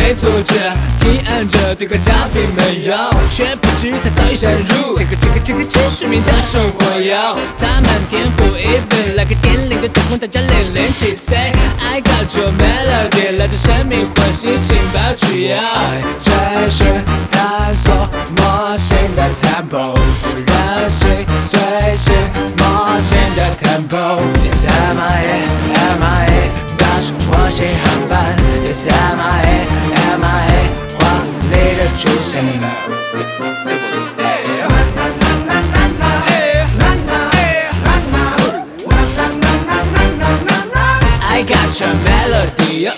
被阻止，提案者对个嘉宾们要，却不知他早已深入这个真实民的生活要。他们天赋异禀，来个电铃的灯光，大家0074 I got your melody， 来自生命唤醒情报需要。爱追寻探索魔性的 tempo， 不让心随性魔性的 tempo。It's MIA，搭乘火星航班。It's MIA，华丽的出现。I got your melody.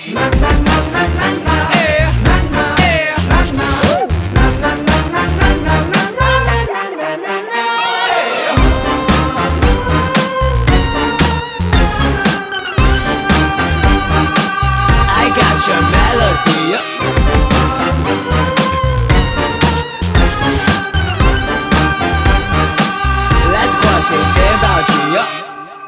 I got your melody. Let's 跨行先到局。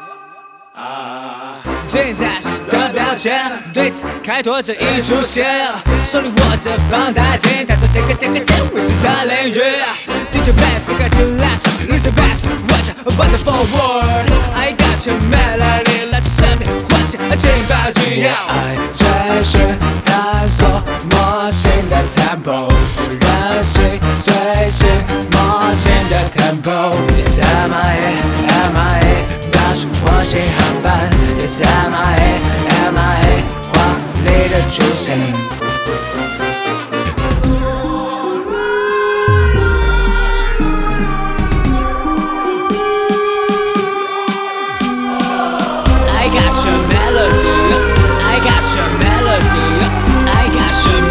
静态式的标签，对此开拓着一出线，手里握着放大镜，探索这个未知的领域。DJ baby got your last, it's the best, what a wonderful world. I got your melody， 来自生命唤醒情报需要。爱追寻探索魔性的 tempo， 不让心随性魔性的 tempo。It's MIA，搭乘火星航班。It's MIA，华丽的出现。I got your melody, I got your melody, I got your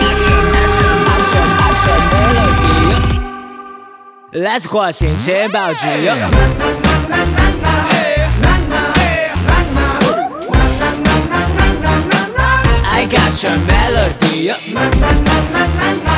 melody. Let's 跨行情报局。I got your melody.